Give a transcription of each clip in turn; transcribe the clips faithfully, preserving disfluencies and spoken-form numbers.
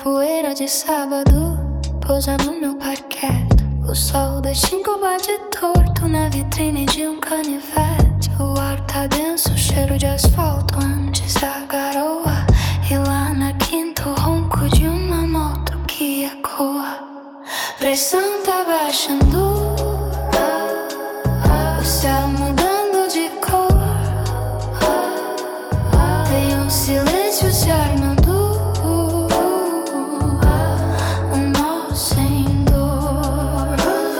poeira de sábado pousa no meu parquete. O sol das cinco bate torto na vitrine de um canivete. O ar tá denso, cheiro de asfalto antes da garoa. E lá na quinta o ronco de uma moto que ecoa. Pressão tá baixando, o céu mudando de cor. Tem um silêncio se armando, um nó sem dor.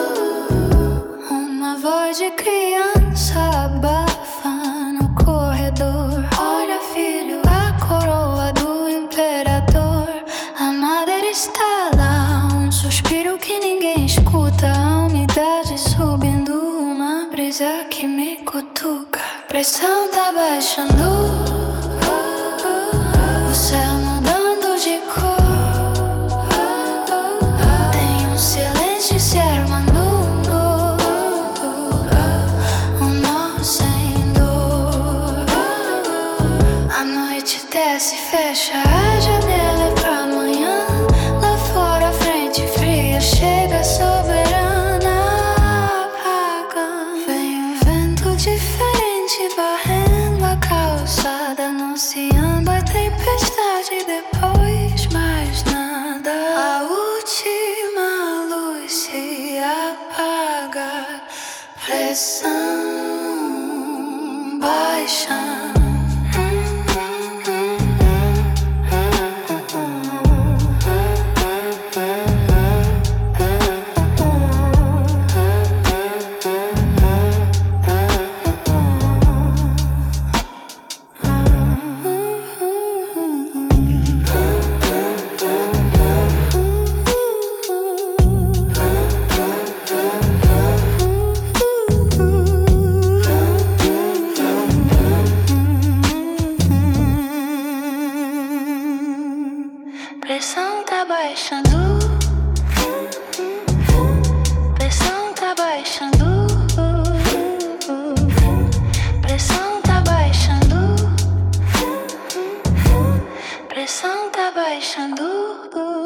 Uma voz de criança abafa no corredor. Olha, filho, a coroa do imperador. A madeira está lá, um suspiro que ninguém escuta. A umidade subindo, uma brisa que me cutuca. Pressão tá baixando, o céu mudando de cor. Tem um silêncio se armando, um nó sem dor. A noite desce e fecha a janela é pra amanhã. Lá fora a frente fria chega soberana, apaga. Vem um vento diferente varrendo a calçada, anunciando a tempestade, depois mais nada. A última luz se apaga, pressão baixa. Pressão tá baixando, pressão tá baixando, pressão tá baixando, pressão tá baixando.